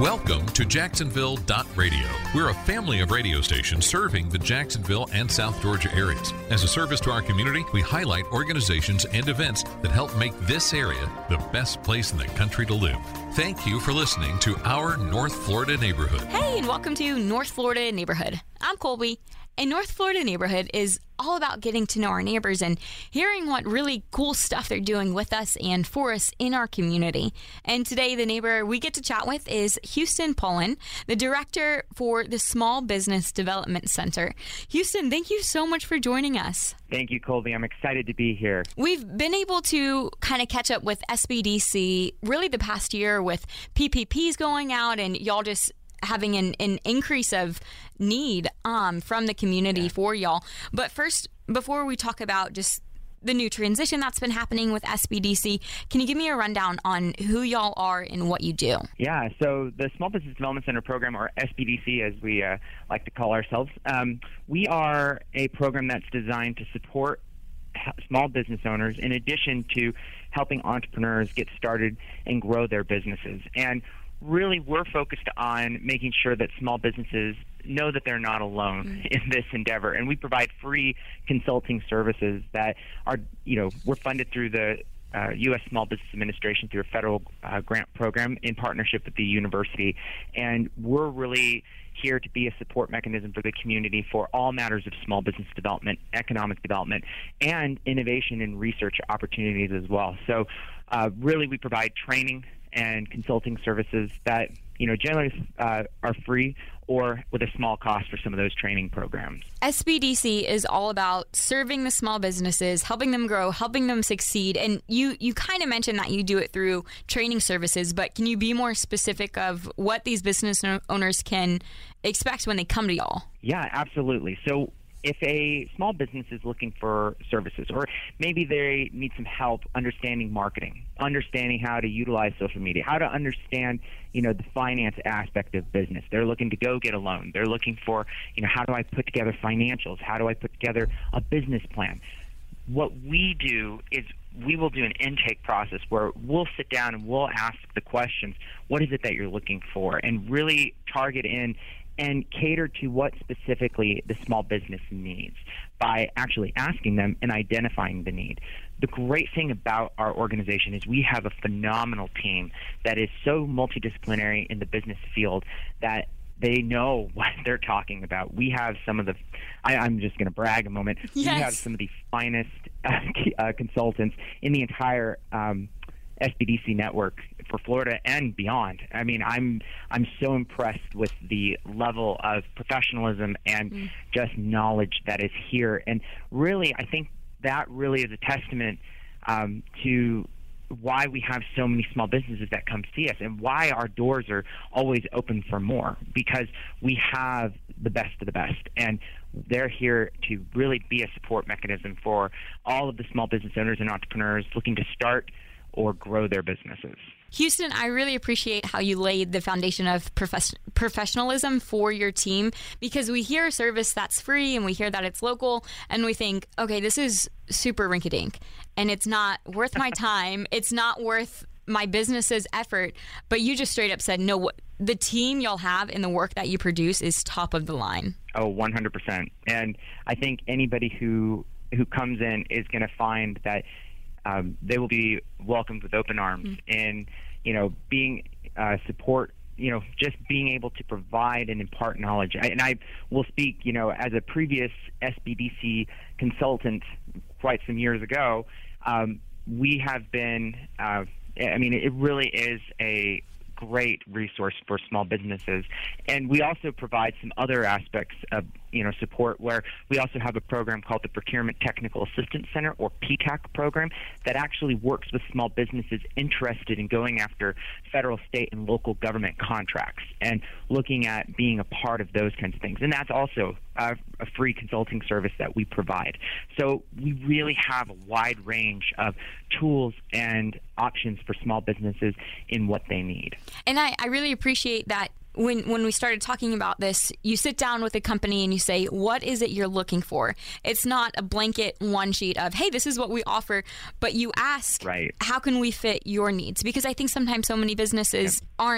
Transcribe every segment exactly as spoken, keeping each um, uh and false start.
Welcome to Jacksonville dot radio. We're a family of radio stations serving the Jacksonville and South Georgia areas. As a service to our community, we highlight organizations and events that help make this area the best place in the country to live. Thank you for listening to our North Florida neighborhood. Hey, and welcome to North Florida Neighborhood. I'm Colby. And North Florida Neighborhood is all about getting to know our neighbors and hearing what really cool stuff they're doing with us and for us in our community. And today, the neighbor we get to chat with is Houston Pullen, the director for the Small Business Development Center. Houston, thank you so much for joining us. Thank you, Colby. I'm excited to be here. We've been able to kind of catch up with S B D C really the past year with P P Ps going out and y'all just having an, an increase of need um, from the community for y'all. But first, before we talk about just the new transition that's been happening with S B D C, can you give me a rundown on who y'all are and what you do? Yeah, so the Small Business Development Center program, or S B D C as we uh, like to call ourselves, um, we are a program that's designed to support small business owners in addition to helping entrepreneurs get started and grow their businesses. And really, we're focused on making sure that small businesses know that they're not alone mm-hmm. in this endeavor. And we provide free consulting services that are, you know, we're funded through the uh, U S Small Business Administration through a federal uh, grant program in partnership with the university. And we're really here to be a support mechanism for the community for all matters of small business development, economic development, and innovation and research opportunities as well. So uh, really, we provide training and consulting services that, you know, generally uh, are free or with a small cost for some of those training programs. S B D C is all about serving the small businesses, helping them grow, helping them succeed. And you, you kind of mentioned that you do it through training services, but can you be more specific of what these business owners can expect when they come to y'all? Yeah, absolutely. So if a small business is looking for services, or maybe they need some help understanding marketing, understanding how to utilize social media, how to understand, you know, the finance aspect of business. They're looking to go get a loan. They're looking for, you know, how do I put together financials? How do I put together a business plan? What we do is we will do an intake process where we'll sit down and we'll ask the questions, what is it that you're looking for? And really target in and cater to what specifically the small business needs by actually asking them and identifying the need. The great thing about our organization is we have a phenomenal team that is so multidisciplinary in the business field that they know what they're talking about. We have some of the, I, I'm just going to brag a moment, yes. we have some of the finest uh, uh, consultants in the entire um, S B D C network for Florida and beyond. I mean, I'm I'm so impressed with the level of professionalism and mm. just knowledge that is here. And really, I think that really is a testament um, to why we have so many small businesses that come see us and why our doors are always open for more, because we have the best of the best. And they're here to really be a support mechanism for all of the small business owners and entrepreneurs looking to start or grow their businesses. Houston, I really appreciate how you laid the foundation of profes- professionalism for your team, because we hear a service that's free and we hear that it's local and we think, okay, this is super rinky-dink and it's not worth my time. It's not worth my business's effort. But you just straight up said, no, what the team y'all have and the work that you produce is top of the line. Oh, one hundred percent. And I think anybody who who comes in is going to find that Um, they will be welcomed with open arms mm-hmm. and, you know, being uh, support, you know, just being able to provide and impart knowledge. I, and I will speak, you know, as a previous S B D C consultant quite some years ago, um, we have been, uh, I mean, it really is a great resource for small businesses. And we also provide some other aspects of, you know, support, where we also have a program called the Procurement Technical Assistance Center, or P T A C program, that actually works with small businesses interested in going after federal, state, and local government contracts and looking at being a part of those kinds of things. And that's also a, a free consulting service that we provide. So we really have a wide range of tools and options for small businesses in what they need. And I, I really appreciate that. When when we started talking about this, you sit down with a company and you say, what is it you're looking for? It's not a blanket one sheet of, hey, this is what we offer, but you ask, right. how can we fit your needs? Because I think sometimes so many businesses yep. aren't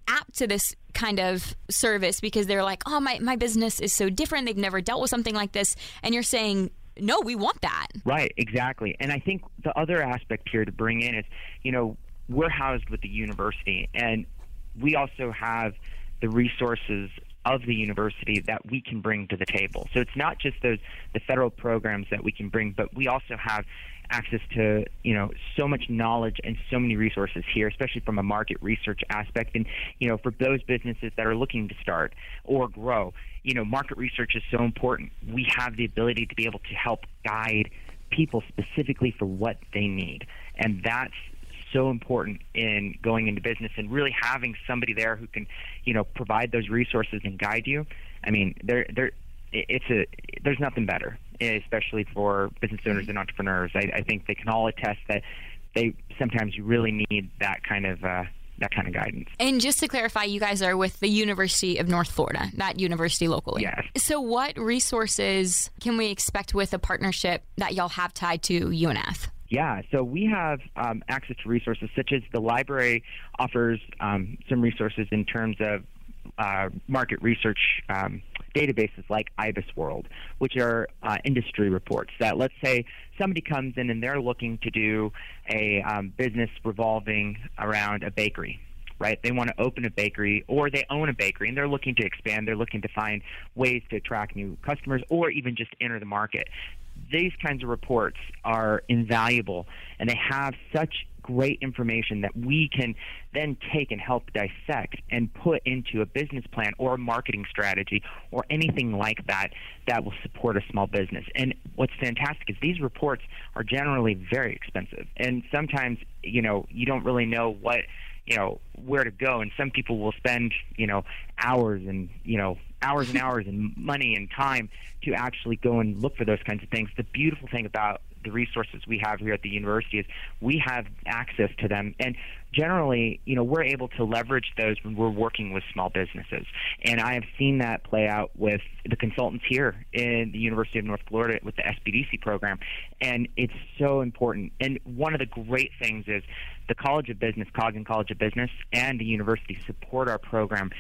apt to this kind of service because they're like, oh, my, my business is so different. They've never dealt with something like this. And you're saying, no, we want that. Right, exactly. And I think the other aspect here to bring in is, you know, we're housed with the university, and we also have the resources of the university that we can bring to the table. So it's not just those the federal programs that we can bring, but we also have access to, you know, so much knowledge and so many resources here, especially from a market research aspect. And, you know, for those businesses that are looking to start or grow, you know, market research is so important. We have the ability to be able to help guide people specifically for what they need. And that's so important in going into business, and really having somebody there who can, you know, provide those resources and guide you. I mean, there, there, it's a, there's nothing better, especially for business owners and entrepreneurs. I, I think they can all attest that they sometimes you really need that kind of uh, that kind of guidance. And just to clarify, you guys are with the University of North Florida, that university locally. Yes. So what resources can we expect with a partnership that y'all have tied to U N F? Yeah, so we have um, access to resources such as the library offers um, some resources in terms of uh, market research um, databases like IBISWorld, which are uh, industry reports that, let's say, somebody comes in and they're looking to do a um, business revolving around a bakery. Right? They want to open a bakery, or they own a bakery and they're looking to expand. They're looking to find ways to attract new customers or even just enter the market. These kinds of reports are invaluable, and they have such great information that we can then take and help dissect and put into a business plan or a marketing strategy or anything like that that will support a small business. And what's fantastic is these reports are generally very expensive, and sometimes, you know, you don't really know what you know, where to go. And some people will spend, you know, hours and, you know, hours and hours and money and time to actually go and look for those kinds of things. The beautiful thing about the resources we have here at the university is we have access to them. And generally, you know, we're able to leverage those when we're working with small businesses. And I have seen that play out with the consultants here in the University of North Florida with the S B D C program. And it's so important. And one of the great things is the College of Business, Cogden College of Business, and the university support our program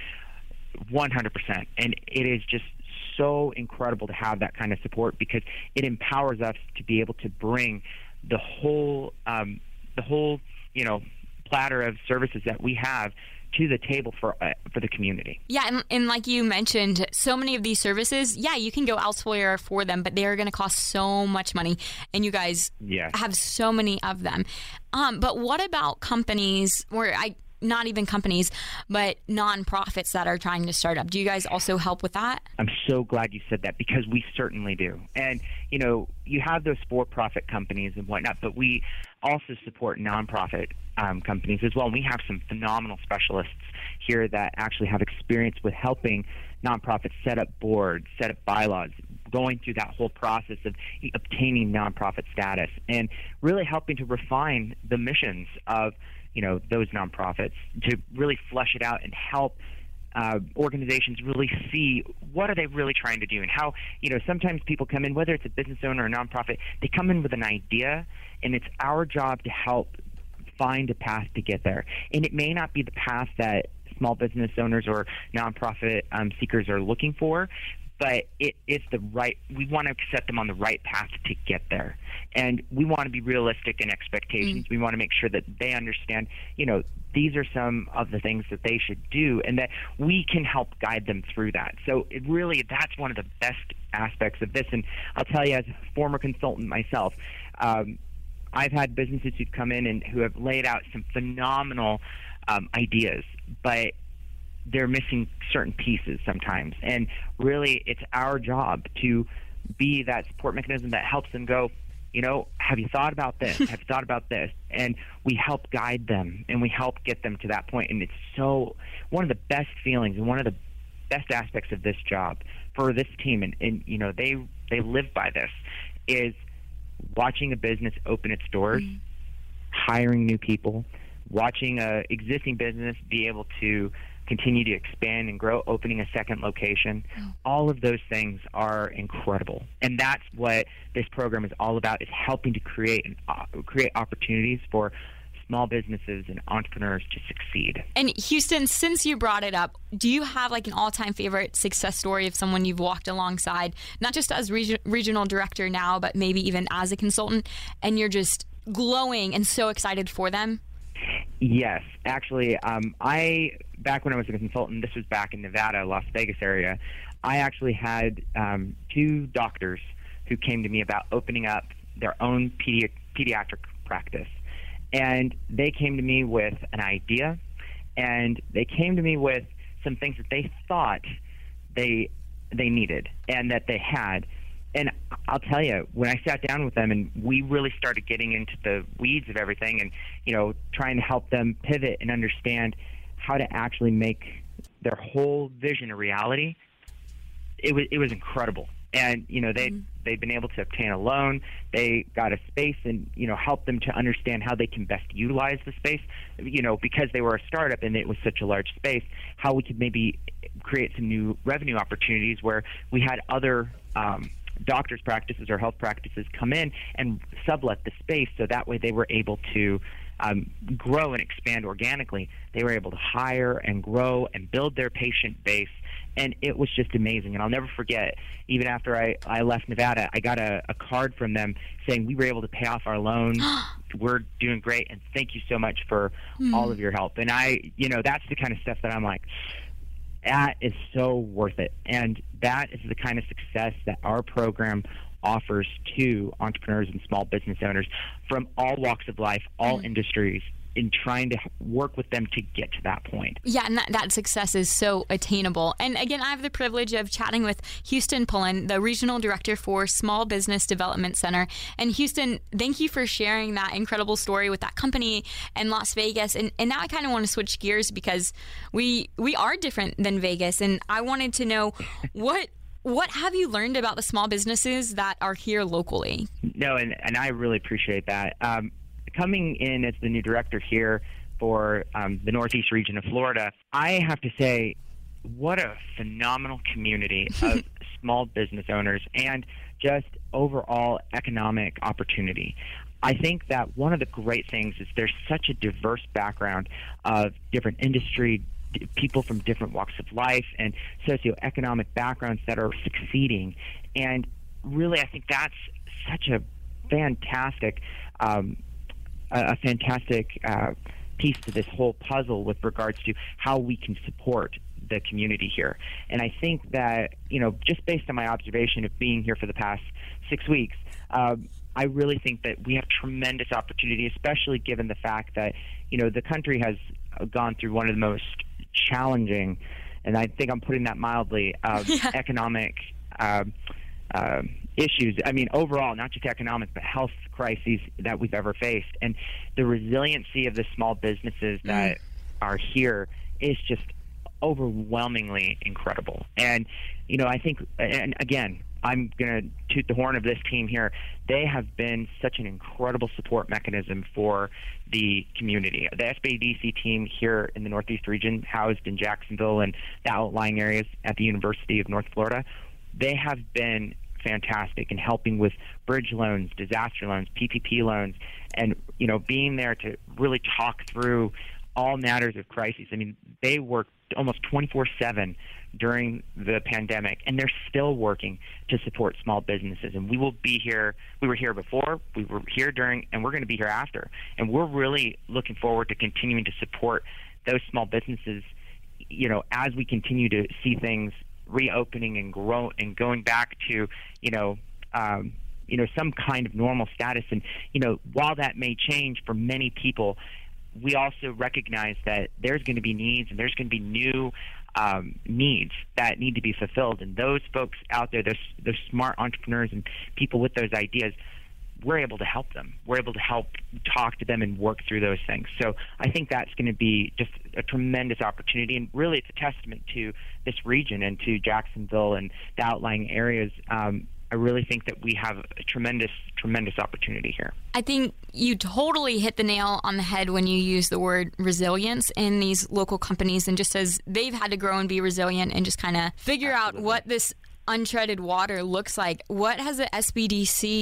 one hundred percent. And it is just so incredible to have that kind of support, because it empowers us to be able to bring the whole, um, the whole, you know, platter of services that we have to the table for uh, for the community. Yeah, and, and like you mentioned, so many of these services, yeah, you can go elsewhere for them, but they are going to cost so much money, and you guys yes. have so many of them. Um, but what about companies, or I not even companies, but nonprofits that are trying to start up? Do you guys also help with that? I'm so glad you said that, because we certainly do. And, you know, you have those for-profit companies and whatnot, but we also support nonprofit um, companies as well. And we have some phenomenal specialists here that actually have experience with helping nonprofits set up boards, set up bylaws, going through that whole process of obtaining nonprofit status, and really helping to refine the missions of you know, those nonprofits, to really flesh it out and help uh, organizations really see what are they really trying to do, and how, you know, sometimes people come in, whether it's a business owner or a nonprofit, they come in with an idea, and it's our job to help find a path to get there. And it may not be the path that small business owners or nonprofit um, seekers are looking for, but it is the right, we want to set them on the right path to get there. And we want to be realistic in expectations. Mm. We want to make sure that they understand, you know, these are some of the things that they should do, and that we can help guide them through that. So it really, that's one of the best aspects of this. And I'll tell you, as a former consultant myself, um, I've had businesses who've come in and who have laid out some phenomenal um, ideas, but they're missing certain pieces sometimes. And really, it's our job to be that support mechanism that helps them go, you know, have you thought about this? Have you thought about this? And we help guide them, and we help get them to that point. And it's so, one of the best feelings and one of the best aspects of this job for this team, and, and you know, they, they live by this, is watching a business open its doors, mm-hmm. hiring new people, watching a existing business be able to continue to expand and grow, opening a second location. Oh. All of those things are incredible. And that's what this program is all about, is helping to create an, uh, create opportunities for small businesses and entrepreneurs to succeed. And Houston, since you brought it up, do you have like an all-time favorite success story of someone you've walked alongside, not just as reg- regional director now, but maybe even as a consultant, and you're just glowing and so excited for them? Yes, actually, um, I back when I was a consultant, this was back in Nevada, Las Vegas area, I actually had um, two doctors who came to me about opening up their own pedi- pediatric practice. And they came to me with an idea, and they came to me with some things that they thought they they needed and that they had. And I'll tell you, when I sat down with them and we really started getting into the weeds of everything and, you know, trying to help them pivot and understand how to actually make their whole vision a reality, it was it was incredible. And, you know, they, mm-hmm. they've been able to obtain a loan. They got a space and, you know, help them to understand how they can best utilize the space, you know, because they were a startup and it was such a large space, how we could maybe create some new revenue opportunities where we had other um, doctors' practices or health practices come in and sublet the space so that way they were able to um, grow and expand organically. They were able to hire and grow and build their patient base. And it was just amazing. And I'll never forget, even after I, I left Nevada, I got a, a card from them saying we were able to pay off our loan. We're doing great. And thank you so much for mm. all of your help. And I, you know, that's the kind of stuff that I'm like, that is so worth it. And that is the kind of success that our program offers to entrepreneurs and small business owners from all walks of life, all mm. industries, in trying to work with them to get to that point. Yeah, and that, that success is so attainable. And again, I have the privilege of chatting with Houston Pullen, the Regional Director for Small Business Development Center. And Houston, thank you for sharing that incredible story with that company in Las Vegas. And, and now I kind of want to switch gears because we we are different than Vegas. And I wanted to know what what have you learned about the small businesses that are here locally? No, and, and I really appreciate that. Um, Coming in as the new director here for um, the Northeast region of Florida, I have to say, what a phenomenal community of small business owners and just overall economic opportunity. I think that one of the great things is there's such a diverse background of different industry, people from different walks of life and socioeconomic backgrounds that are succeeding. And really, I think that's such a fantastic um, a fantastic uh, piece to this whole puzzle with regards to how we can support the community here. And I think that, you know, just based on my observation of being here for the past six weeks, um, I really think that we have tremendous opportunity, especially given the fact that, you know, the country has gone through one of the most challenging, and I think I'm putting that mildly, uh, yeah. economic uh, uh, issues. I mean, overall, not just economic, but health crises that we've ever faced. And the resiliency of the small businesses that mm. are here is just overwhelmingly incredible. And, you know, I think, and again, I'm going to toot the horn of this team here. They have been such an incredible support mechanism for the community. The S B D C team here in the Northeast region, housed in Jacksonville and the outlying areas at the University of North Florida, they have been fantastic in helping with bridge loans, disaster loans, P P P loans, and, you know, being there to really talk through all matters of crises. I mean, they worked almost twenty-four seven during the pandemic, and they're still working to support small businesses. And we will be here. We were here before, we were here during, and we're going to be here after. And we're really looking forward to continuing to support those small businesses, you know, as we continue to see things reopening and grow and going back to, you know, um, you know, some kind of normal status. And, you know, while that may change for many people, we also recognize that there's going to be needs and there's going to be new um, needs that need to be fulfilled. And those folks out there, those, those smart entrepreneurs and people with those ideas, we're able to help them. We're able to help talk to them and work through those things. So I think that's going to be just a tremendous opportunity. And really, it's a testament to this region and to Jacksonville and the outlying areas. Um, I really think that we have a tremendous, tremendous opportunity here. I think you totally hit the nail on the head when you use the word resilience in these local companies, and just as they've had to grow and be resilient and just kind of figure Absolutely. out what this untreaded water looks like. What has the S B D C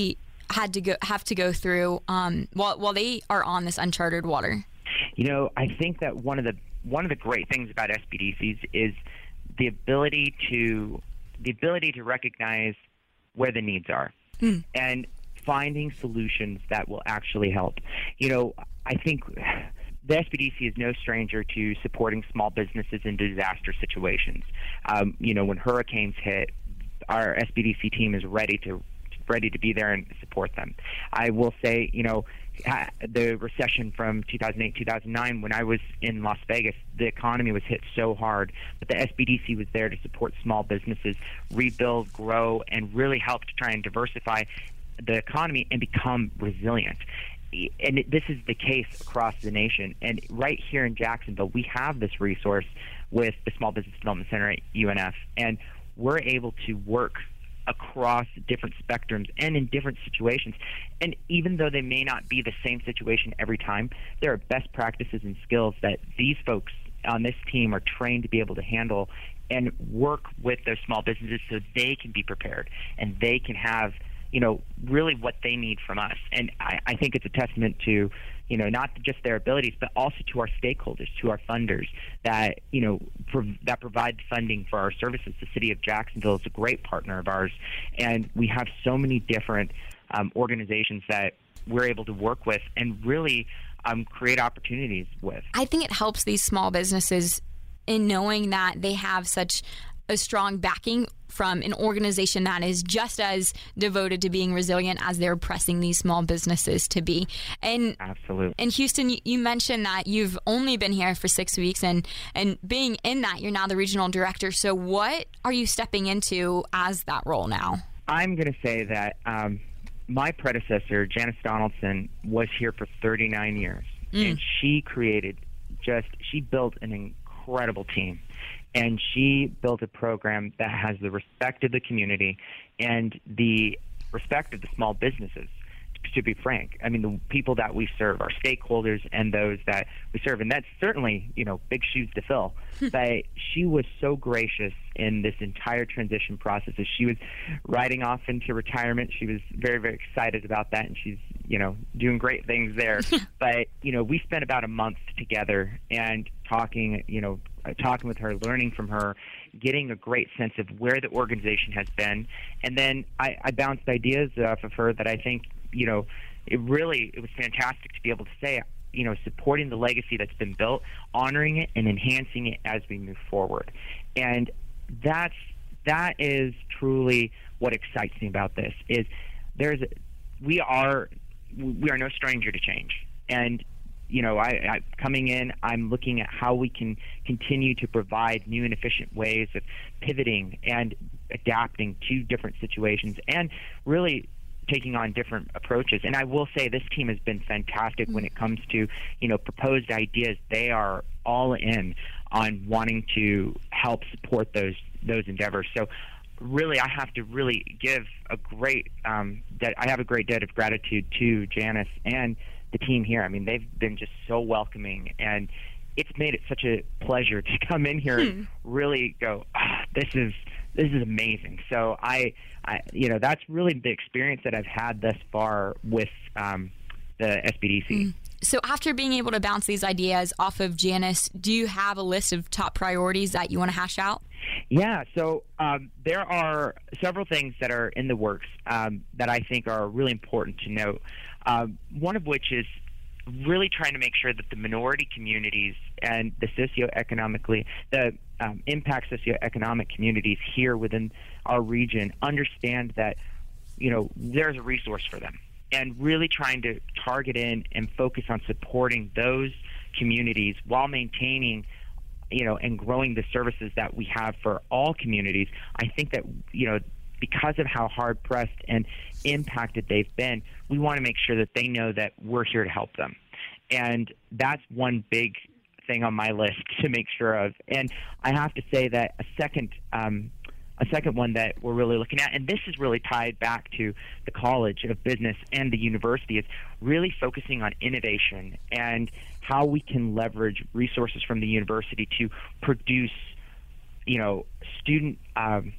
had to go have to go through um, while while they are on this uncharted water? You know, I think that one of the one of the great things about S B D Cs is the ability to the ability to recognize where the needs are mm. and finding solutions that will actually help. You know, I think the S B D C is no stranger to supporting small businesses in disaster situations. Um, you know, when hurricanes hit, our S B D C team is ready to ready to be there and support them. I will say, you know, the recession from two thousand eight, two thousand nine, when I was in Las Vegas, the economy was hit so hard, but the S B D C was there to support small businesses, rebuild, grow, and really help to try and diversify the economy and become resilient. And it, this is the case across the nation. And right here in Jacksonville, we have this resource with the Small Business Development Center at U N F, and we're able to work across different spectrums and in different situations. And even though they may not be the same situation every time, there are best practices and skills that these folks on this team are trained to be able to handle and work with those small businesses so they can be prepared and they can have, you know, really what they need from us. And I, I think it's a testament to, you know, not just their abilities, but also to our stakeholders, to our funders that, you know, prov- that provide funding for our services. The city of Jacksonville is a great partner of ours, and we have so many different um, organizations that we're able to work with and really um, create opportunities with. I think it helps these small businesses in knowing that they have such a strong backing from an organization that is just as devoted to being resilient as they're pressing these small businesses to be. And absolutely. And Houston, you mentioned that you've only been here for six weeks, and and being in that, you're now the regional director. So what are you stepping into as that role now? I'm going to say that um, my predecessor, Janice Donaldson, was here for thirty-nine years, mm. and she created just she built an incredible team. And she built a program that has the respect of the community and the respect of the small businesses, to be frank. I mean, the people that we serve, our stakeholders and those that we serve, and that's certainly, you know, big shoes to fill. But she was so gracious in this entire transition process. As she was riding off into retirement, she was very, very excited about that, and she's, you know, doing great things there. But, you know, we spent about a month together and talking, you know, talking with her, learning from her, getting a great sense of where the organization has been. And then I, I bounced ideas off of her that I think, you know, it really, it was fantastic to be able to say, you know, supporting the legacy that's been built, honoring it and enhancing it as we move forward. And that's, that is truly what excites me about this is there's, we are, we are no stranger to change. And you know, I, I coming in, I'm looking at how we can continue to provide new and efficient ways of pivoting and adapting to different situations and really taking on different approaches. And I will say this team has been fantastic when it comes to, you know, proposed ideas. They are all in on wanting to help support those those endeavors. So really, I have to really give a great um, that I have a great debt of gratitude to Janice and the team here. I mean, they've been just so welcoming, and it's made it such a pleasure to come in here hmm. and really go, ah, this is this is amazing. So I, I, you know, that's really the experience that I've had thus far with um, the S B D C. Hmm. So after being able to bounce these ideas off of Janice, do you have a list of top priorities that you want to hash out? Yeah, so um, there are several things that are in the works um, that I think are really important to note. Uh, one of which is really trying to make sure that the minority communities and the socioeconomically, the um, impact socioeconomic communities here within our region understand that, you know, there's a resource for them. And really trying to target in and focus on supporting those communities while maintaining, you know, and growing the services that we have for all communities. I think that, you know, because of how hard-pressed and impacted they've been, we want to make sure that they know that we're here to help them. And that's one big thing on my list to make sure of. And I have to say that a second um, a second one that we're really looking at, and this is really tied back to the College of Business and the university, is really focusing on innovation and how we can leverage resources from the university to produce, you know, student um,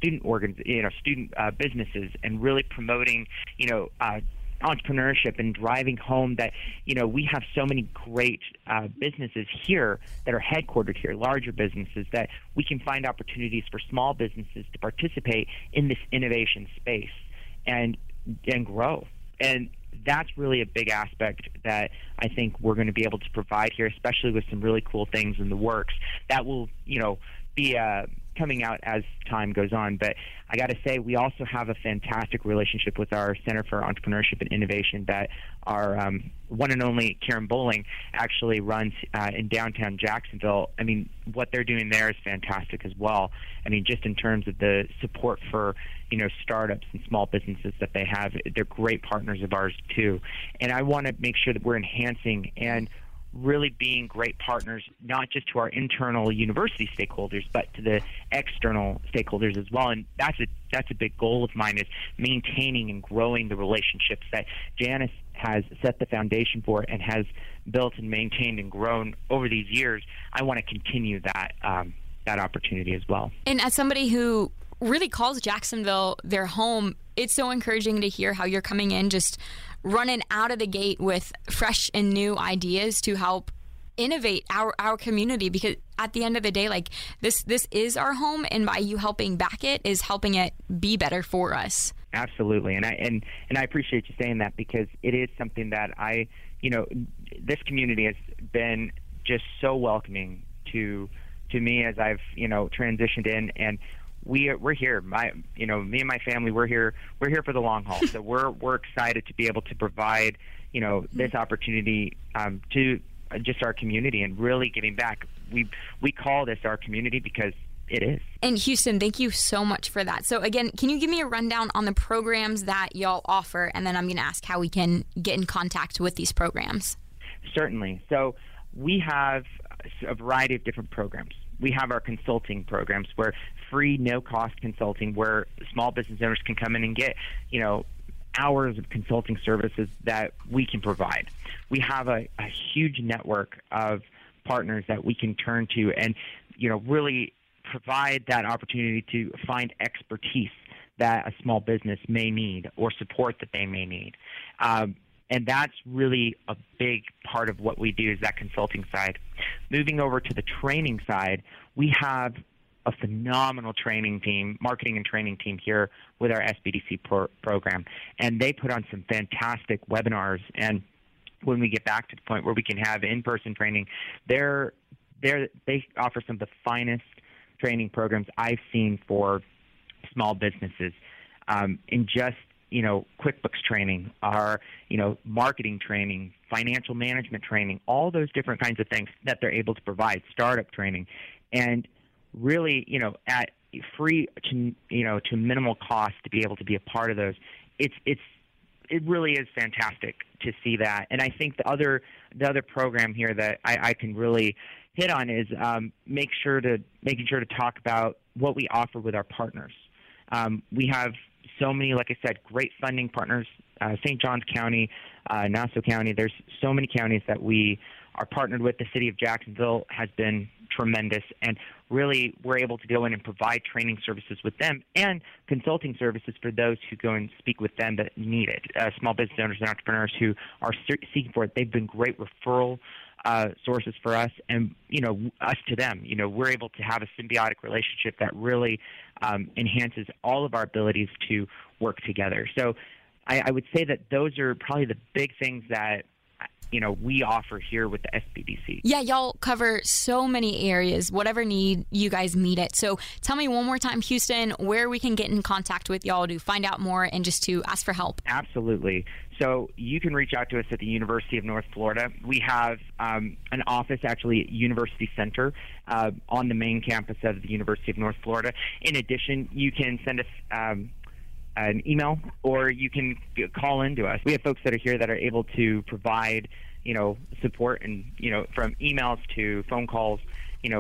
student organs, you know, student uh, businesses, and really promoting, you know, uh, entrepreneurship and driving home that, you know, we have so many great uh, businesses here that are headquartered here, larger businesses, that we can find opportunities for small businesses to participate in this innovation space and and grow. And that's really a big aspect that I think we're going to be able to provide here, especially with some really cool things in the works that will, you know, be uh, coming out as time goes on. But I got to say, we also have a fantastic relationship with our Center for Entrepreneurship and Innovation that our um, one and only Karen Bowling actually runs uh, in downtown Jacksonville. I mean, what they're doing there is fantastic as well. I mean, just in terms of the support for, you know, startups and small businesses that they have, they're great partners of ours too. And I want to make sure that we're enhancing and really being great partners, not just to our internal university stakeholders, but to the external stakeholders as well. And that's a that's a big goal of mine, is maintaining and growing the relationships that Janice has set the foundation for and has built and maintained and grown over these years. I want to continue that um, that opportunity as well. And as somebody who really calls Jacksonville their home, it's so encouraging to hear how you're coming in just running out of the gate with fresh and new ideas to help innovate our, our community, because at the end of the day, like this this is our home, and by you helping back it is helping it be better for us. Absolutely. And I and, and I appreciate you saying that, because it is something that I, you know, this community has been just so welcoming to to me as I've, you know, transitioned in. And We are, we're here. My, you know, me and my family, we're here. We're here for the long haul. So we're we're excited to be able to provide, you know, this opportunity um, to just our community and really giving back. We we call this our community because it is. And Houston, thank you so much for that. So again, can you give me a rundown on the programs that y'all offer, and then I'm going to ask how we can get in contact with these programs. Certainly. So we have a variety of different programs. We have our consulting programs, where free, no-cost consulting, where small business owners can come in and get, you know, hours of consulting services that we can provide. We have a, a huge network of partners that we can turn to and, you know, really provide that opportunity to find expertise that a small business may need or support that they may need. Um, And that's really a big part of what we do, is that consulting side. Moving over to the training side, we have a phenomenal training team, marketing and training team here with our S B D C pro- program. And they put on some fantastic webinars. And when we get back to the point where we can have in-person training, they're, they're, they offer some of the finest training programs I've seen for small businesses. Um, in just you know, QuickBooks training, our, you know, marketing training, financial management training, all those different kinds of things that they're able to provide, startup training, and really, you know, at free to, you know, to minimal cost to be able to be a part of those. It's, it's, it really is fantastic to see that. And I think the other, the other program here that I, I can really hit on is um, make sure to, making sure to talk about what we offer with our partners. Um, we have so many, like I said, great funding partners, uh, Saint Johns County, uh, Nassau County. There's so many counties that we are partnered with. The city of Jacksonville has been tremendous, and really we're able to go in and provide training services with them and consulting services for those who go and speak with them that need it, uh, small business owners and entrepreneurs who are seeking for it. They've been great referral uh, sources for us, and, you know, us to them. You know, we're able to have a symbiotic relationship that really um, enhances all of our abilities to work together. So I, I would say that those are probably the big things that, you know, we offer here with the S B D C. Yeah, y'all cover so many areas. Whatever need, you guys meet it. So tell me one more time, Houston, where we can get in contact with y'all to find out more and just to ask for help. Absolutely. So you can reach out to us at the University of North Florida. We have um, an office actually at University Center uh, on the main campus of the University of North Florida. In addition, you can send us um, an email, or you can call into us. We have folks that are here that are able to provide, you know, support, and, you know, from emails to phone calls, you know,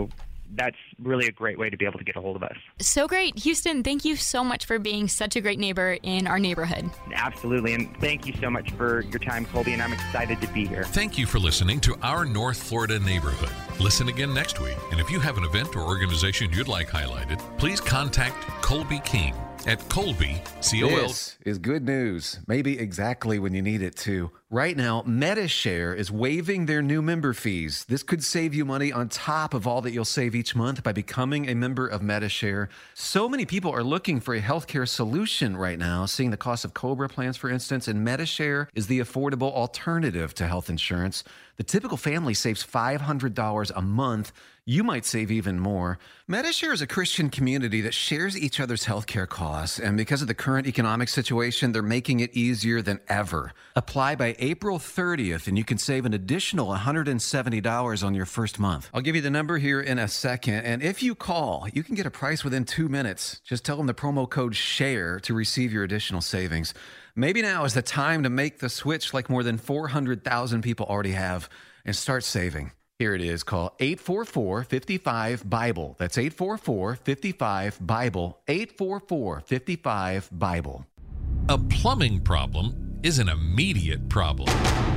that's really a great way to be able to get a hold of us. So great. Houston, thank you so much for being such a great neighbor in our neighborhood. Absolutely. And thank you so much for your time, Colby, and I'm excited to be here. Thank you for listening to Our North Florida Neighborhood. Listen again next week. And if you have an event or organization you'd like highlighted, please contact Colby King at Colby, C O L. This is good news, maybe exactly when you need it to. Right now, Medi-Share is waiving their new member fees. This could save you money on top of all that you'll save each month by becoming a member of Medi-Share. So many people are looking for a healthcare solution right now, seeing the cost of COBRA plans, for instance, and Medi-Share is the affordable alternative to health insurance. The typical family saves five hundred dollars a month. You might save even more. Medi-Share is a Christian community that shares each other's healthcare costs, and because of the current economic situation, they're making it easier than ever. Apply by April thirtieth, and you can save an additional one hundred seventy dollars on your first month. I'll give you the number here in a second, and if you call, you can get a price within two minutes. Just tell them the promo code SHARE to receive your additional savings. Maybe now is the time to make the switch like more than four hundred thousand people already have and start saving. Here it is. Call eight four four, five five, BIBLE. That's eight four four, five five, BIBLE. eight four four, five five, BIBLE. A plumbing problem is an immediate problem.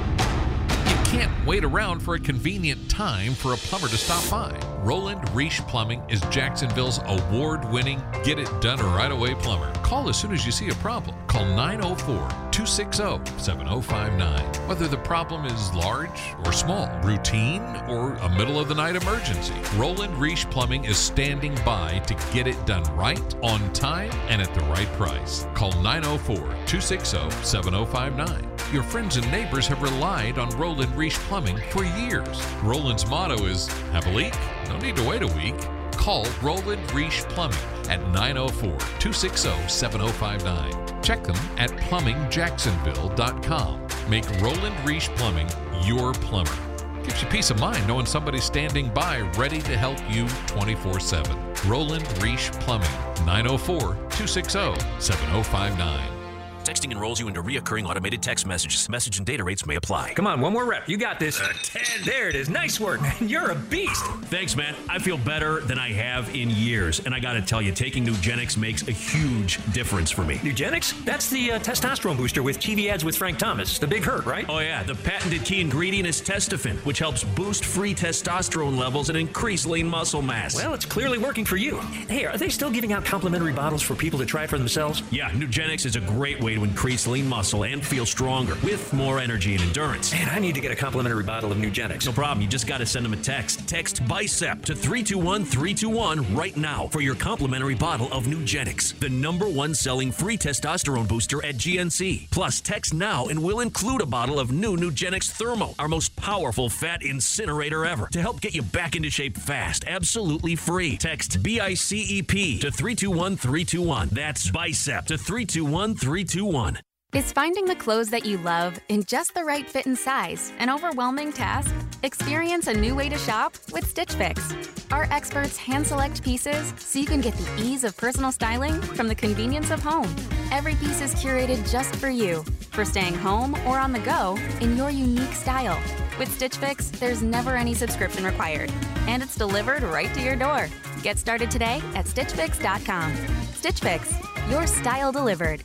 You can't wait around for a convenient time for a plumber to stop by. Roland Reish Plumbing is Jacksonville's award-winning, get-it-done-right-away plumber. Call as soon as you see a problem. Call nine oh four, two six oh, seven oh five nine. Whether the problem is large or small, routine or a middle-of-the-night emergency, Roland Reish Plumbing is standing by to get it done right, on time, and at the right price. Call nine oh four, two six oh, seven oh five nine. Your friends and neighbors have relied on Roland Reish Plumbing for years. Roland's motto is, have a leak? No need to wait a week. Call Roland Reish Plumbing at nine oh four, two six oh, seven oh five nine. Check them at plumbing jacksonville dot com. Make Roland Reish Plumbing your plumber. Gives you peace of mind knowing somebody's standing by ready to help you twenty-four seven. Roland Reish Plumbing, nine oh four, two six oh, seven oh five nine. Texting enrolls you into reoccurring automated text messages. Message and data rates may apply. Come on, one more rep. You got this. Uh, ten. There it is. Nice work, man. You're a beast. Thanks, man. I feel better than I have in years. And I got to tell you, taking Nugenix makes a huge difference for me. Nugenix? That's the uh, testosterone booster with T V ads with Frank Thomas. The big hurt, right? Oh, yeah. The patented key ingredient is Testofen, which helps boost free testosterone levels and increase lean muscle mass. Well, it's clearly working for you. Hey, are they still giving out complimentary bottles for people to try for themselves? Yeah, Nugenix is a great way to increase lean muscle and feel stronger with more energy and endurance. Man, I need to get a complimentary bottle of Nugenix. No problem. You just got to send them a text. Text BICEP to three two one, three two one right now for your complimentary bottle of Nugenix, the number one selling free testosterone booster at G N C. Plus, text now and we'll include a bottle of new Nugenix Thermo, our most powerful fat incinerator ever, to help get you back into shape fast, absolutely free. Text B I C E P to three two one, three two one. That's BICEP to three two one, three two one. Is finding the clothes that you love in just the right fit and size an overwhelming task? Experience a new way to shop with Stitch Fix. Our experts hand-select pieces so you can get the ease of personal styling from the convenience of home. Every piece is curated just for you, for staying home or on the go in your unique style. With Stitch Fix, there's never any subscription required, and it's delivered right to your door. Get started today at stitch fix dot com. Stitch Fix, your style delivered.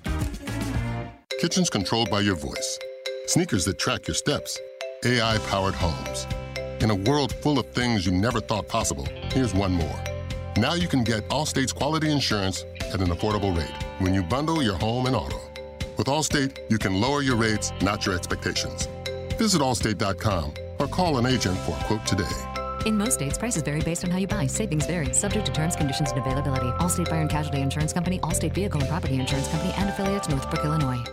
Kitchens controlled by your voice. Sneakers that track your steps. A I-powered homes. In a world full of things you never thought possible, here's one more. Now you can get Allstate's quality insurance at an affordable rate when you bundle your home and auto. With Allstate, you can lower your rates, not your expectations. Visit allstate dot com or call an agent for a quote today. In most states, prices vary based on how you buy. Savings vary, subject to terms, conditions, and availability. Allstate Fire and Casualty Insurance Company, Allstate Vehicle and Property Insurance Company, and affiliates, Northbrook, Illinois.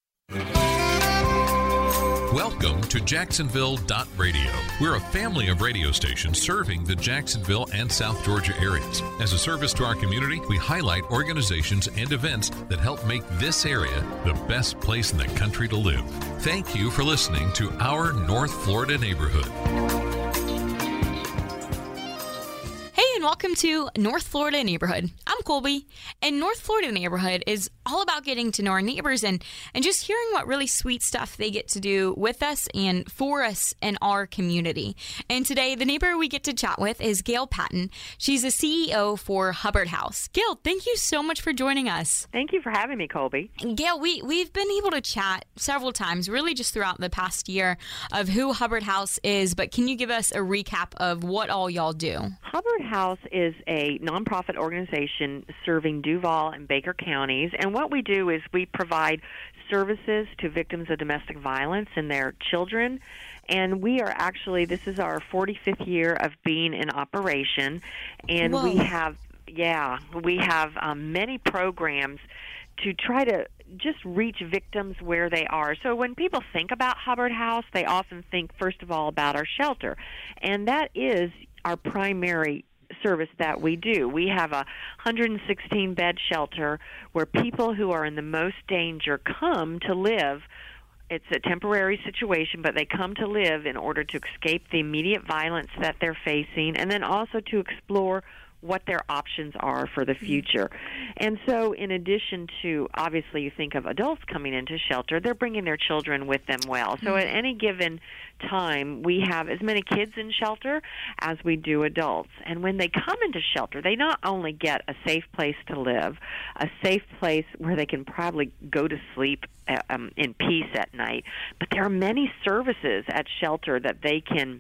Welcome to Jacksonville dot radio. We're a family of radio stations serving the Jacksonville and South Georgia areas. As a service to our community, we highlight organizations and events that help make this area the best place in the country to live. Thank you for listening to Our North Florida Neighborhood. and welcome to North Florida Neighborhood. I'm Colby, and North Florida Neighborhood is all about getting to know our neighbors and, and just hearing what really sweet stuff they get to do with us and for us in our community. And today, the neighbor we get to chat with is Gail Patton. She's the C E O for Hubbard House. Gail, thank you so much for joining us. Thank you for having me, Colby. And Gail, we, we've been able to chat several times, really just throughout the past year, of who Hubbard House is, but can you give us a recap of what all y'all do? Hubbard House is a nonprofit organization serving Duval and Baker counties, and what we do is we provide services to victims of domestic violence and their children. And we are actually, this is our forty-fifth year of being in operation, and Whoa. we have, yeah, we have um, many programs to try to just reach victims where they are. So when people think about Hubbard House, they often think, first of all, about our shelter, and that is our primary service that we do. We have a one hundred sixteen bed shelter where people who are in the most danger come to live. It's a temporary situation, but they come to live in order to escape the immediate violence that they're facing, and then also to explore what their options are for the future. And so in addition to, obviously, you think of adults coming into shelter, they're bringing their children with them well. So at any given time, we have as many kids in shelter as we do adults. And when they come into shelter, they not only get a safe place to live, a safe place where they can probably go to sleep um, in peace at night, but there are many services at shelter that they can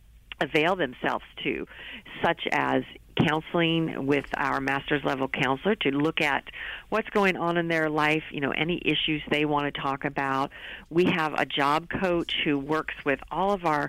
avail themselves to, such as counseling with our master's level counselor to look at what's going on in their life, you know, any issues they want to talk about. We have a job coach who works with all of our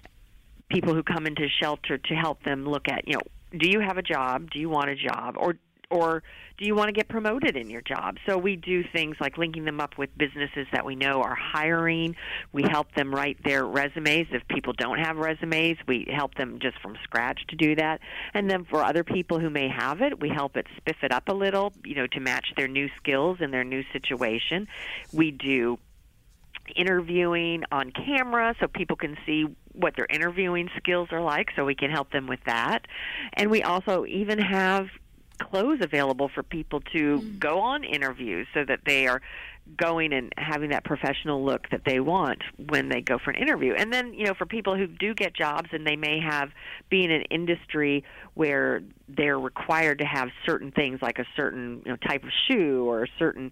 people who come into shelter to help them look at, you know, do you have a job? Do you want a job? Or or do you want to get promoted in your job? So we do things like linking them up with businesses that we know are hiring. We help them write their resumes. If people don't have resumes, we help them just from scratch to do that. And then for other people who may have it, we help it spiff it up a little, you know, to match their new skills and their new situation. We do interviewing on camera so people can see what their interviewing skills are like, so we can help them with that. And we also even have clothes available for people to mm. go on interviews so that they are going and having that professional look that they want when they go for an interview. And then, you know, for people who do get jobs and they may have been in an industry where they're required to have certain things like a certain, you know, type of shoe or a certain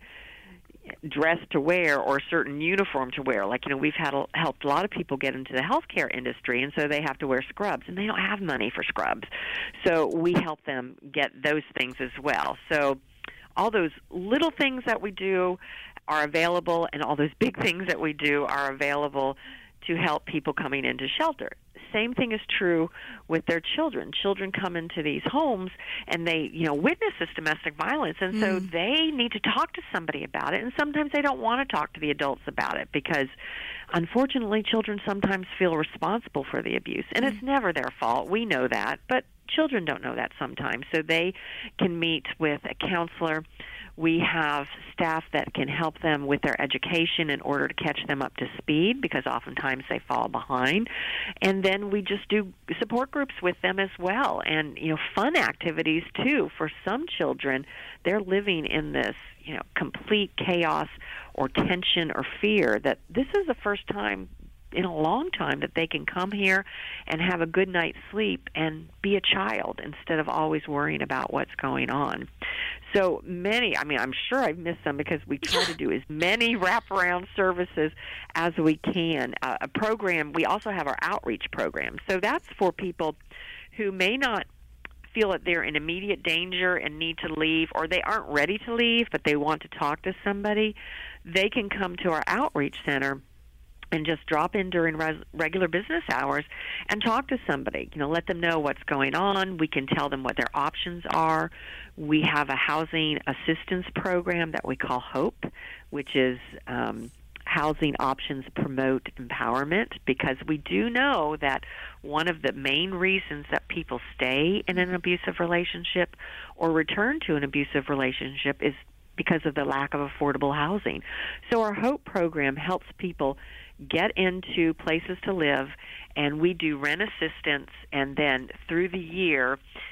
dress to wear or a certain uniform to wear. Like, you know, we've had a, helped a lot of people get into the healthcare industry, and so they have to wear scrubs, and they don't have money for scrubs. So we help them get those things as well. So all those little things that we do are available, and all those big things that we do are available to help people coming into shelter. Same thing is true with their children. Children come into these homes and they, you know, witness this domestic violence, and mm. so they need to talk to somebody about it, and sometimes they don't want to talk to the adults about it because, unfortunately, children sometimes feel responsible for the abuse, and mm. it's never their fault. We know that, but children don't know that sometimes, so they can meet with a counselor. We have staff that can help them with their education in order to catch them up to speed because oftentimes they fall behind. And then we just do support groups with them as well, and, you know, fun activities too. For some children, they're living in this, you know, complete chaos or tension or fear that this is the first time in a long time that they can come here and have a good night's sleep and be a child instead of always worrying about what's going on. So many, I mean, I'm sure I've missed some because we try to do as many wraparound services as we can. Uh, a program, we also have our outreach program. So that's for people who may not feel that they're in immediate danger and need to leave, or they aren't ready to leave, but they want to talk to somebody. They can come to our outreach center and just drop in during res- regular business hours and talk to somebody. You know, let them know what's going on. We can tell them what their options are. We have a housing assistance program that we call HOPE, which is um, Housing Options Promote Empowerment, because we do know that one of the main reasons that people stay in an abusive relationship or return to an abusive relationship is because of the lack of affordable housing. So our HOPE program helps people get into places to live, and we do rent assistance, and then through the year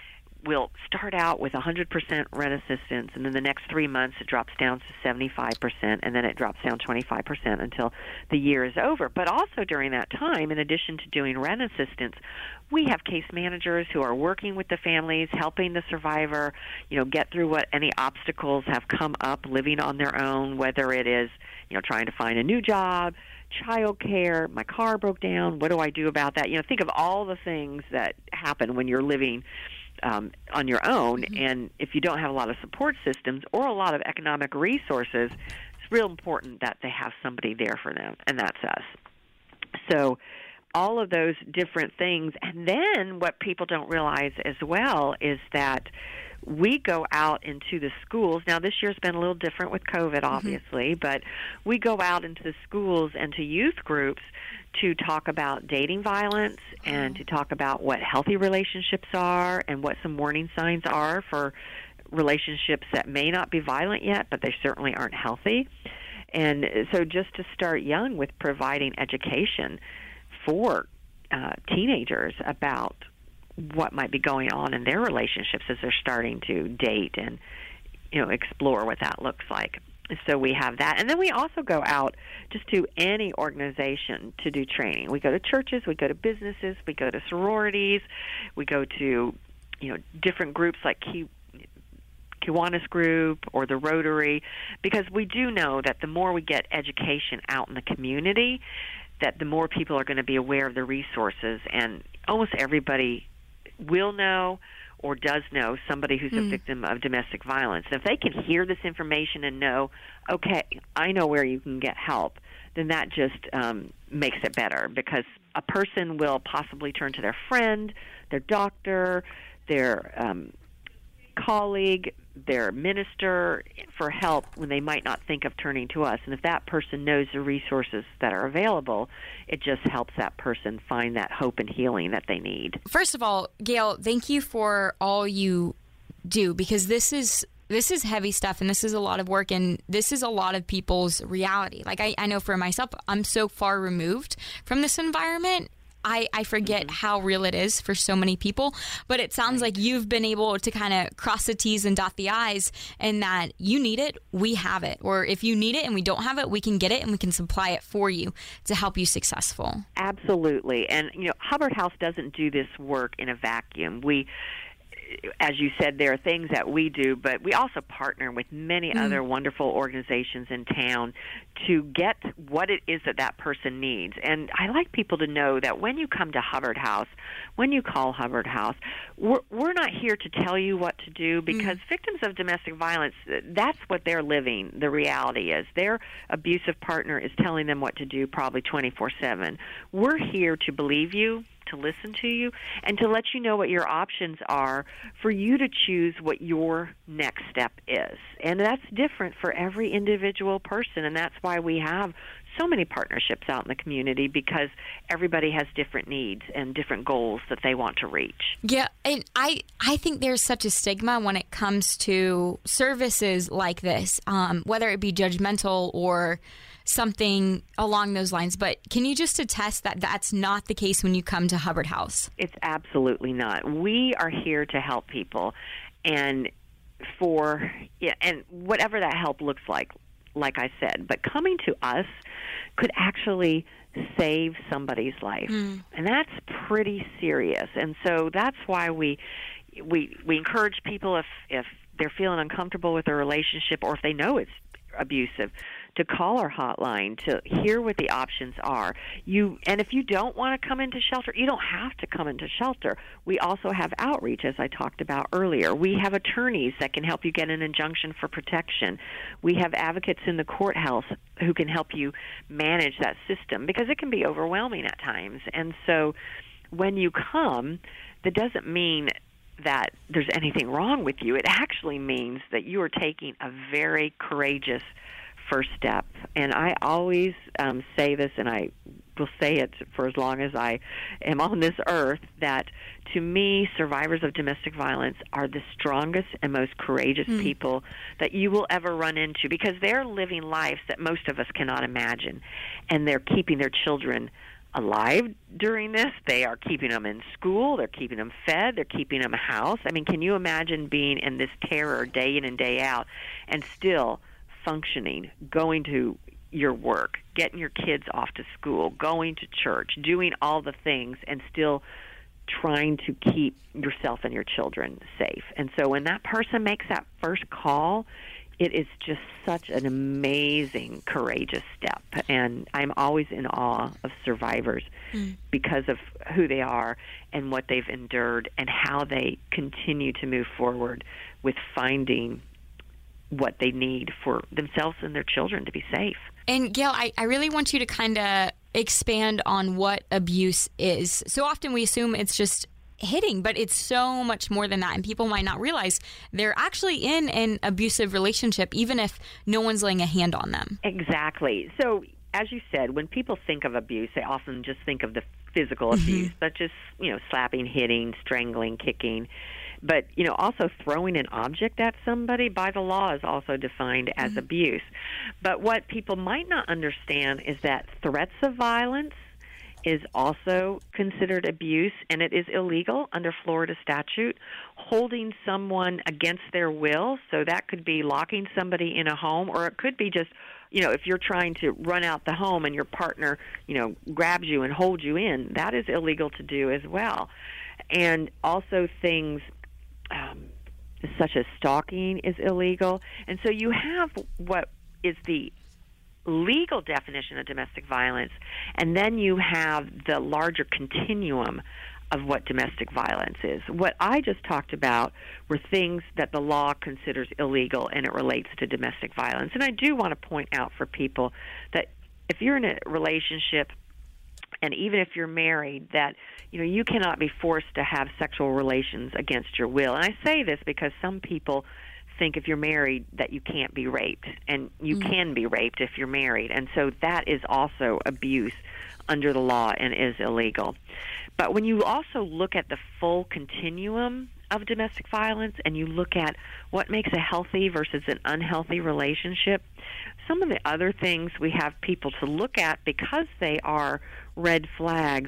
will start out with one hundred percent rent assistance, and then the next three months it drops down to seventy-five percent, and then it drops down twenty-five percent until the year is over. But also during that time, in addition to doing rent assistance, we have case managers who are working with the families, helping the survivor, you know, get through what any obstacles have come up living on their own, whether it is, you know, trying to find a new job, child care, my car broke down, what do I do about that? You know, think of all the things that happen when you're living um, on your own, mm-hmm. and if you don't have a lot of support systems or a lot of economic resources, it's real important that they have somebody there for them, and that's us. So all of those different things. And then what people don't realize as well is that we go out into the schools. Now, this year's been a little different with COVID, obviously, mm-hmm. but we go out into the schools and to youth groups to talk about dating violence and to talk about what healthy relationships are and what some warning signs are for relationships that may not be violent yet, but they certainly aren't healthy. And so just to start young with providing education for uh, teenagers about what might be going on in their relationships as they're starting to date and, you know, explore what that looks like. So we have that. And then we also go out just to any organization to do training. We go to churches, we go to businesses, we go to sororities, we go to, you know, different groups like Key Kiwanis Group or the Rotary, because we do know that the more we get education out in the community, that the more people are going to be aware of the resources, and almost everybody will know or does know somebody who's mm. a victim of domestic violence. If they can hear this information and know, okay, I know where you can get help, then that just um, makes it better, because a person will possibly turn to their friend, their doctor, their um, colleague, their minister for help when they might not think of turning to us. And if that person knows the resources that are available, it just helps that person find that hope and healing that they need. First of all, Gail, thank you for all you do, because this is this is heavy stuff, and this is a lot of work, and this is a lot of people's reality. Like I, I know for myself, I'm so far removed from this environment. I, I forget mm-hmm. how real it is for so many people, but it sounds like you've been able to kind of cross the T's and dot the I's, and that you need it, we have it. Or if you need it and we don't have it, we can get it and we can supply it for you to help you successful. Absolutely. And, you know, Hubbard House doesn't do this work in a vacuum. We, as you said, there are things that we do, but we also partner with many mm. other wonderful organizations in town to get what it is that that person needs. And I like people to know that when you come to Hubbard House, when you call Hubbard House, we're, we're not here to tell you what to do, because mm. victims of domestic violence, that's what they're living. The reality is their abusive partner is telling them what to do probably twenty-four seven. We're here to believe you, to listen to you, and to let you know what your options are for you to choose what your next step is. And that's different for every individual person, and that's why we have so many partnerships out in the community, because everybody has different needs and different goals that they want to reach. Yeah, and I, I think there's such a stigma when it comes to services like this, um, whether it be judgmental or something along those lines. But can you just attest that that's not the case when you come to Hubbard House? It's absolutely not. We are here to help people, and for yeah, and whatever that help looks like, like I said. But coming to us could actually save somebody's life, mm. and that's pretty serious. And so that's why we we we encourage people, if if they're feeling uncomfortable with their relationship, or if they know it's abusive, to call our hotline to hear what the options are. You and if you don't want to come into shelter, you don't have to come into shelter. We also have outreach, as I talked about earlier. We have attorneys that can help you get an injunction for protection. We have advocates in the courthouse who can help you manage that system, because it can be overwhelming at times. And so when you come, that doesn't mean that there's anything wrong with you. It actually means that you are taking a very courageous first step. And I always um, say this, and I will say it for as long as I am on this earth, that to me, survivors of domestic violence are the strongest and most courageous mm. people that you will ever run into, because they're living lives that most of us cannot imagine, and they're keeping their children alive during this. They are keeping them in school. They're keeping them fed. They're keeping them housed. I mean, can you imagine being in this terror day in and day out and still functioning, going to your work, getting your kids off to school, going to church, doing all the things, and still trying to keep yourself and your children safe? And so when that person makes that first call, it is just such an amazing, courageous step. And I'm always in awe of survivors mm. because of who they are and what they've endured and how they continue to move forward with finding what they need for themselves and their children to be safe. And Gail, I, I really want you to kind of expand on what abuse is. So often we assume it's just hitting, but it's so much more than that. And people might not realize they're actually in an abusive relationship, even if no one's laying a hand on them. Exactly. So as you said, when people think of abuse, they often just think of the physical abuse, mm-hmm. but just, you know, slapping, hitting, strangling, kicking. But, you know, also throwing an object at somebody by the law is also defined as mm-hmm. abuse. But what people might not understand is that threats of violence is also considered abuse, and it is illegal under Florida statute. Holding someone against their will, so that could be locking somebody in a home, or it could be just, you know, if you're trying to run out the home and your partner, you know, grabs you and holds you in, that is illegal to do as well. And also things um, such as stalking is illegal. And so you have what is the legal definition of domestic violence, and then you have the larger continuum of what domestic violence is. What I just talked about were things that the law considers illegal, and it relates to domestic violence. And I do want to point out for people that if you're in a relationship, and even if you're married, that, you know, you cannot be forced to have sexual relations against your will. And I say this because some people think if you're married that you can't be raped, and you mm-hmm. can be raped if you're married. And so that is also abuse under the law and is illegal. But when you also look at the full continuum of domestic violence and you look at what makes a healthy versus an unhealthy relationship, some of the other things we have people to look at because they are red flags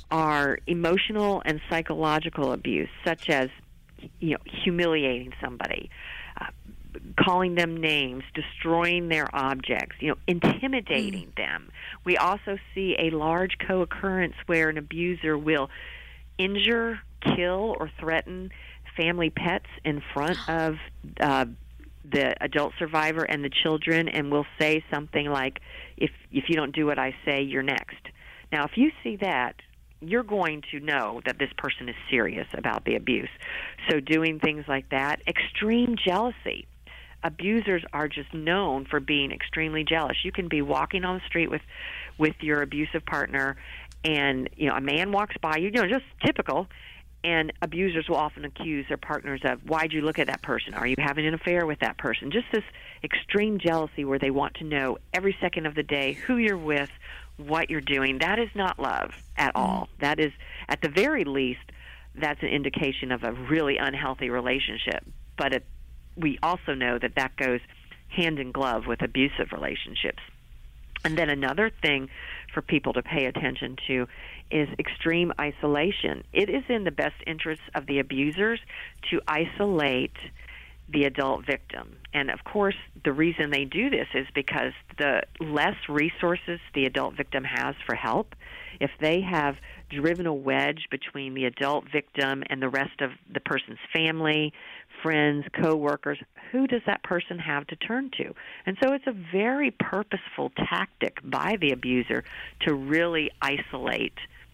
are emotional and psychological abuse, such as, you know, humiliating somebody, uh, calling them names, destroying their objects, you know, intimidating mm. them. We also see a large co-occurrence where an abuser will injure, kill, or threaten family pets in front of uh, the adult survivor and the children, and will say something like, if if you don't do what I say, you're next. Now, if you see that, you're going to know that this person is serious about the abuse. So doing things like that, extreme jealousy. Abusers are just known for being extremely jealous. You can be walking on the street with, with your abusive partner, and, you know, a man walks by you, you know, just typical, and abusers will often accuse their partners of, why'd you look at that person? Are you having an affair with that person? Just this extreme jealousy where they want to know every second of the day who you're with, what you're doing. That is not love at all. That is, at the very least, that's an indication of a really unhealthy relationship. But it, we also know that that goes hand in glove with abusive relationships. And then another thing for people to pay attention to is extreme isolation. It is in the best interests of the abusers to isolate the adult victim. And of course, the reason they do this is because the less resources the adult victim has for help, if they have driven a wedge between the adult victim and the rest of the person's family, friends, co-workers, who does that person have to turn to? And so it's a very purposeful tactic by the abuser to really isolate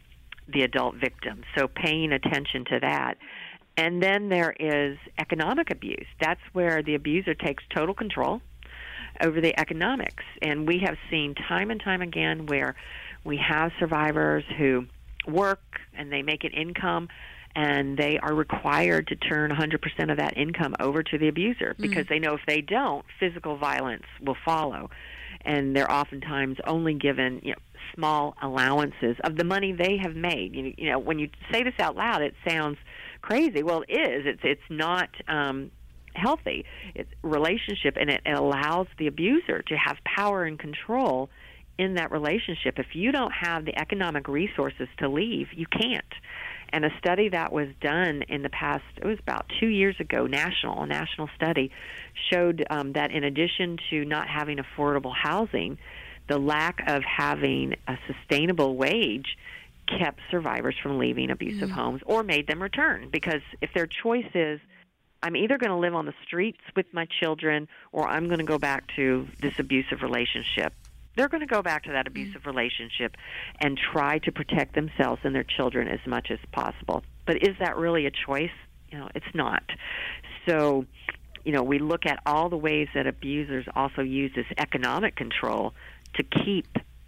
the adult victim. So paying attention to that. And then there is economic abuse. That's where the abuser takes total control over the economics. And we have seen time and time again where we have survivors who work and they make an income, and they are required to turn one hundred percent of that income over to the abuser because mm-hmm. they know if they don't, physical violence will follow. And they're oftentimes only given, you know, small allowances of the money they have made. You know, you know, when you say this out loud, it sounds crazy. Well, it is. It's it's not um, healthy. It's relationship, and it, it allows the abuser to have power and control in that relationship. If you don't have the economic resources to leave, you can't. And a study that was done in the past, it was about two years ago, national, a national study, showed um, that in addition to not having affordable housing, the lack of having a sustainable wage kept survivors from leaving abusive mm-hmm. homes or made them return. Because if their choice is, I'm either going to live on the streets with my children or I'm going to go back to this abusive relationship, they're going to go back to that abusive mm-hmm. relationship and try to protect themselves and their children as much as possible. But is that really a choice? You know, it's not. So, you know, we look at all the ways that abusers also use this economic control to keep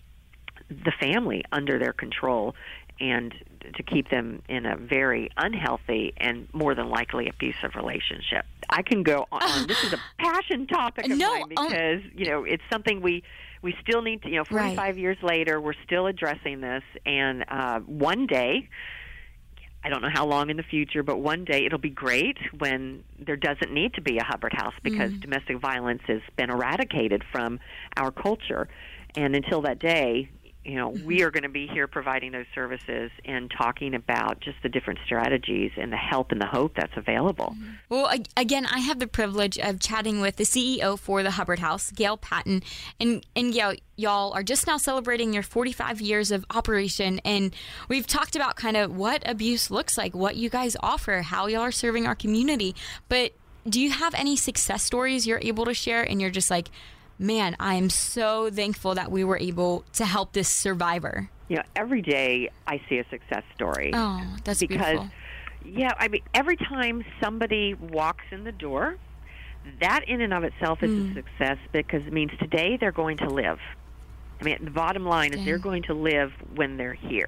the family under their control and to keep them in a very unhealthy and more than likely abusive relationship. I can go on. Uh, this is a passion topic of no, mine because, um, you know, it's something we, we still need to, you know, forty-five right. years later, we're still addressing this. And uh, one day, I don't know how long in the future, but one day it'll be great when there doesn't need to be a Hubbard House because mm. domestic violence has been eradicated from our culture. And until that day, you know, we are going to be here providing those services and talking about just the different strategies and the help and the hope that's available. Well, again, I have the privilege of chatting with the C E O for the Hubbard House, Gail Patton. And, and Gail, y'all are just now celebrating your forty-five years of operation. And we've talked about kind of what abuse looks like, what you guys offer, how y'all are serving our community. But do you have any success stories you're able to share and you're just like, man, I am so thankful that we were able to help this survivor? You know, every day I see a success story. Oh, that's because, beautiful. Yeah, I mean, every time somebody walks in the door, that in and of itself is mm. a success because it means today they're going to live. I mean, the bottom line is Dang. they're going to live when they're here.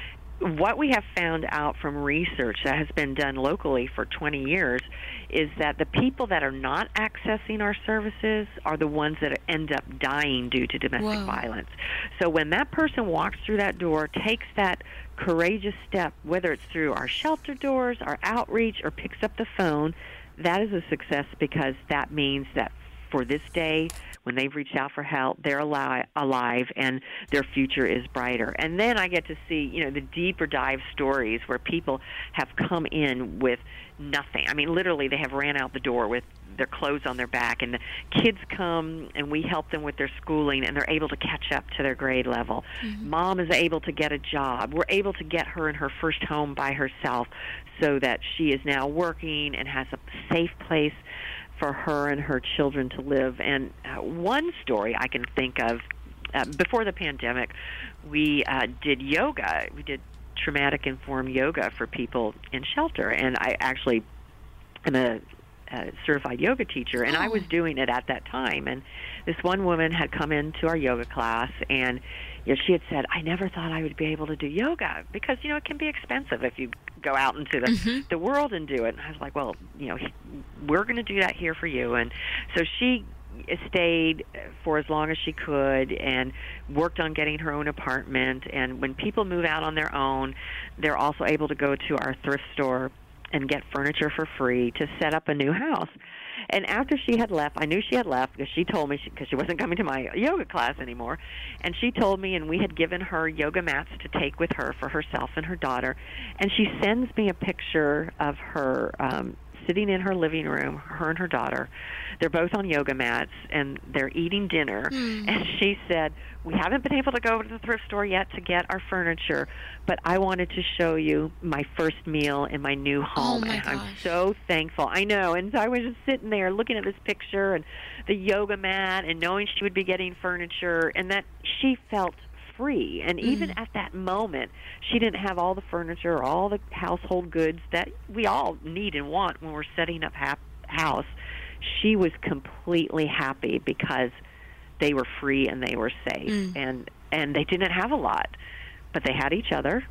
What we have found out from research that has been done locally for twenty years is that the people that are not accessing our services are the ones that end up dying due to domestic Whoa. violence. So when that person walks through that door, takes that courageous step, whether it's through our shelter doors, our outreach, or picks up the phone, that is a success because that means that for this day, when they've reached out for help, they're alive, alive and their future is brighter. And then I get to see, you know, the deeper dive stories where people have come in with nothing. I mean, literally, they have ran out the door with their clothes on their back, and the kids come and we help them with their schooling, and they're able to catch up to their grade level. Mm-hmm. Mom is able to get a job. We're able to get her in her first home by herself so that she is now working and has a safe place for her and her children to live. And uh, one story I can think of, uh, before the pandemic, we uh, did yoga. We did traumatic-informed yoga for people in shelter. And I actually am a, a certified yoga teacher, and oh. I was doing it at that time. And this one woman had come into our yoga class, and you know, she had said, I never thought I would be able to do yoga because, you know, it can be expensive if you go out into the, mm-hmm. the world and do it. And I was like, well, you know, we're going to do that here for you. And so she stayed for as long as she could and worked on getting her own apartment. And when people move out on their own, they're also able to go to our thrift store and get furniture for free to set up a new house. And after she had left, I knew she had left because she told me, because she, she wasn't coming to my yoga class anymore, and she told me, and we had given her yoga mats to take with her for herself and her daughter, and she sends me a picture of her um, sitting in her living room, her and her daughter. They're both on yoga mats, and they're eating dinner, mm. and she said, we haven't been able to go to the thrift store yet to get our furniture, but I wanted to show you my first meal in my new home, oh my and gosh. I'm so thankful. I know, and so I was just sitting there looking at this picture and the yoga mat and knowing she would be getting furniture, and that she felt free. And even mm. at that moment, she didn't have all the furniture or all the household goods that we all need and want when we're setting up ha- house. She was completely happy because they were free and they were safe. Mm. And, and they didn't have a lot, but they had each other,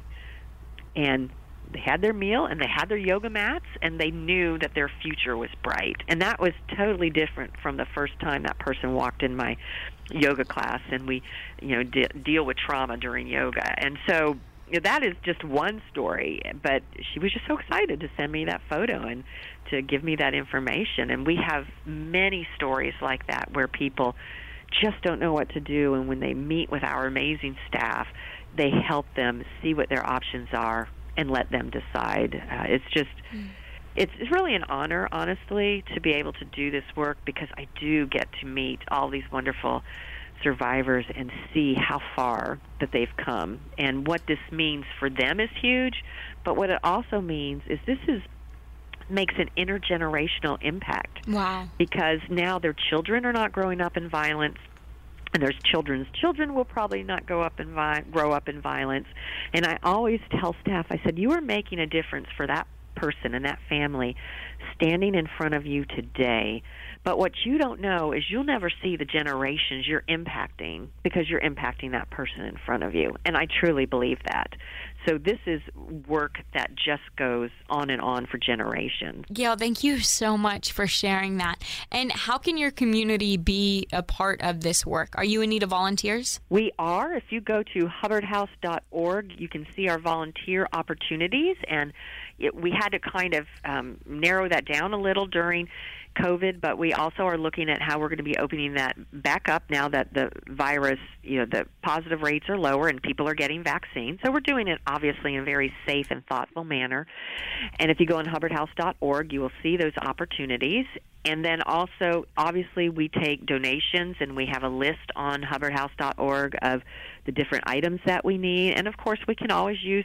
and they had their meal, and they had their yoga mats, and they knew that their future was bright. And that was totally different from the first time that person walked in my yoga class, and we, you know, de- deal with trauma during yoga. And so, you know, that is just one story, but she was just so excited to send me that photo and to give me that information. And we have many stories like that where people just don't know what to do. And when they meet with our amazing staff, they help them see what their options are and let them decide. Uh, it's just, mm. it's, it's really an honor, honestly, to be able to do this work, because I do get to meet all these wonderful survivors and see how far that they've come. And what this means for them is huge, but what it also means is this is makes an intergenerational impact. Wow. Because now their children are not growing up in violence, and their children's children will probably not grow up in vi- grow up in violence. And I always tell staff, I said, you are making a difference for that person and that family standing in front of you today. But what you don't know is you'll never see the generations you're impacting, because you're impacting that person in front of you. And I truly believe that. So this is work that just goes on and on for generations. Gail, thank you so much for sharing that. And how can your community be a part of this work? Are you in need of volunteers? We are. If you go to hubbard house dot org, you can see our volunteer opportunities. And it, we had to kind of um, narrow that down a little during COVID, but we also are looking at how we're going to be opening that back up now that the virus, you know, the positive rates are lower and people are getting vaccines. So we're doing it obviously in a very safe and thoughtful manner. And if you go on hubbard house dot org, you will see those opportunities. And then also, obviously, we take donations, and we have a list on hubbard house dot org of the different items that we need. And of course, we can always use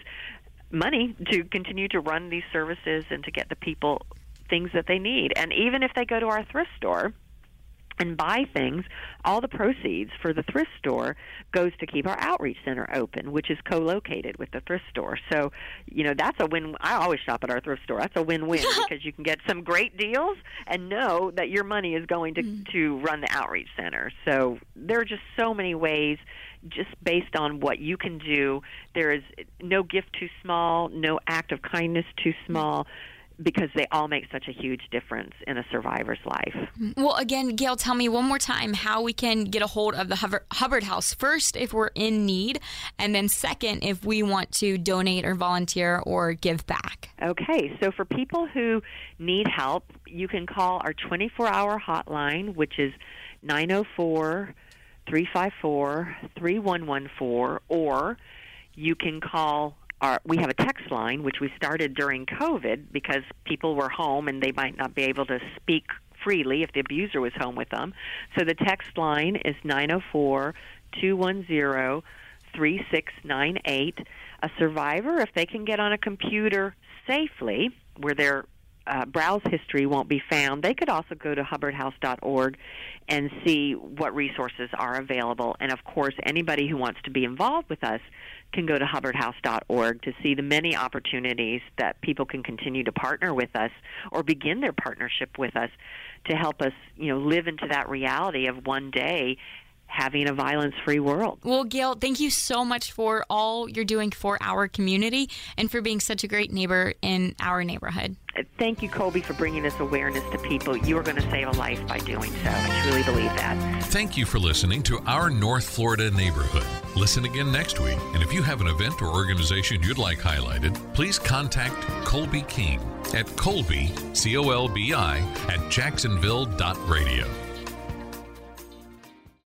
money to continue to run these services and to get the people things that they need. And even if they go to our thrift store and buy things, all the proceeds for the thrift store goes to keep our outreach center open, which is co-located with the thrift store. So, you know, that's a win. I always shop at our thrift store. That's a win-win because you can get some great deals and know that your money is going to, mm. to run the outreach center. So there are just so many ways, just based on what you can do. There is no gift too small, no act of kindness too small, because they all make such a huge difference in a survivor's life. Well, again, Gail, tell me one more time how we can get a hold of the Hubbard House. First, if we're in need, and then second, if we want to donate or volunteer or give back. Okay, so for people who need help, you can call our twenty-four hour hotline, which is nine oh four, three five four, three one one four, or you can call Our, we have a text line, which we started during COVID because people were home and they might not be able to speak freely if the abuser was home with them. So the text line is nine oh four, two one zero, three six nine eight. A survivor, if they can get on a computer safely where their uh, browse history won't be found, they could also go to hubbard house dot org and see what resources are available. And, of course, anybody who wants to be involved with us can go to hubbard house dot org to see the many opportunities that people can continue to partner with us or begin their partnership with us to help us, you know, live into that reality of one day having a violence-free world. Well, Gail, thank you so much for all you're doing for our community and for being such a great neighbor in our neighborhood. Thank you, Colby, for bringing this awareness to people. You are going to save a life by doing so. I truly believe that. Thank you for listening to Our North Florida Neighborhood. Listen again next week. And if you have an event or organization you'd like highlighted, please contact Colby King at Colby, C O L B I, at jacksonville dot radio.